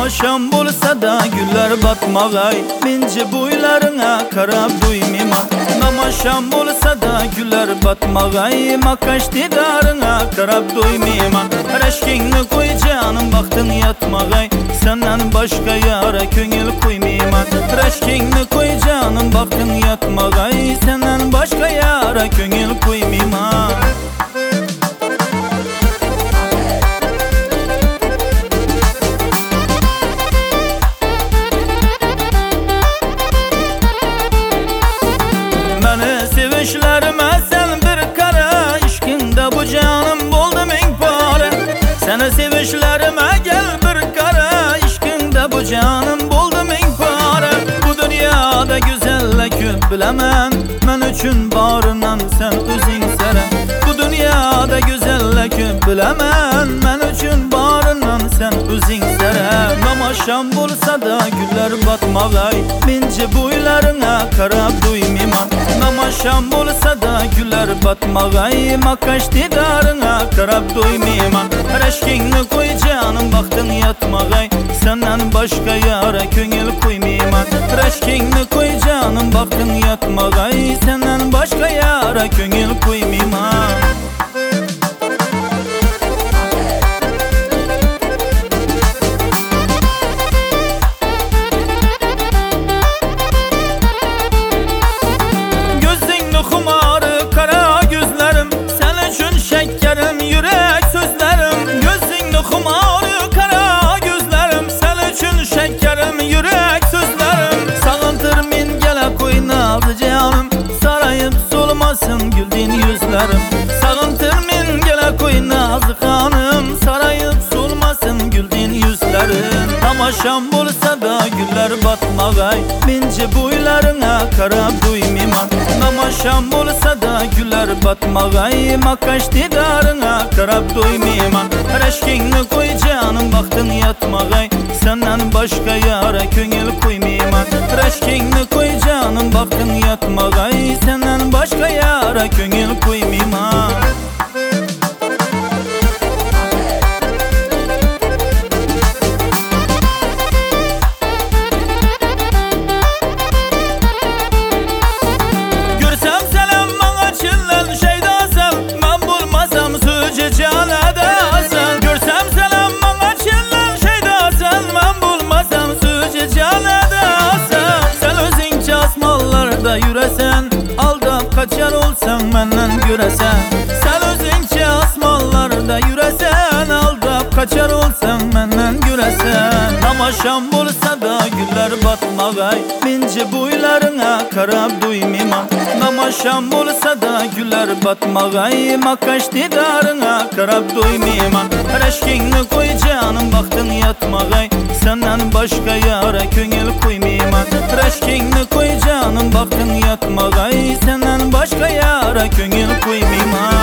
Namaşam bolsa da güller batmagay, mince boylarına karab duymayman. Namaşam bolsa da güller batmagay, makaş didarına karab duymayman. Reşkingni koy canım baktın yatmagay, senden başka yara köngül koymayman. Reşkingni koy canım baktın yatmagay, senden başka yara köngül koymayman. Sevişlerime sen bir kara, işkinde bu canım buldu min para. Sana sevişlerime gel bir kara, işkinde bu canım buldu min para. Bu dünyada güzelle köp bilemem, men üçün barınan sen özün sere. Bu dünyada güzelle köp bilemem, men üçün barınan sen özün sere. Namaşam bolsa da güller batmagay, mince boylarına karab duymayman. Namaşam bolsa da güller batmagay, makaş didarına karab doymayman. Reşkingni koy canım baktın yatmagay, senden başka yara köngül koymayman. Reşkingni koy canım baktın yatmagay, senden başka yara köngül koymayman. Şekerim yürek sözlerim, gözünde kumarı kara gözlerim. Sen için şekerim yürek sözlerim. Sağıntır min gele koy nazlı canım, sarayıp solmasın güldüğün yüzlerim. Sağıntır min gele koy nazlı hanım, sarayıp solmasın güldüğün yüzlerim. Namaşam bolsa da güller batmagay, mince boylarına karab duymayman. Namaşam bolsa da güller batmagay, makaş didarına karab doymayman. Reşkingni koy canım baktın yatmagay, senden başka yara köngül koymayman. Reşkingni koy canım baktın yatmagay, senden başka yara köngül koymayman. Yüresen, aldap kaçar olsan menden göresen. Sen özünce asmallarda yüresen, aldap kaçar olsan menden göresen. Namaşam bolsa da güller batmagay, mince boylarına karab duymayman. Namaşam bolsa da güller batmagay, makaş didarına karab doymayman. Reşkingni koy canım baktın yatmagay, senden başka yara köngül koymayman. Reşkingni koy canım baktın yatmagay, senden başka yara köngül koymayman.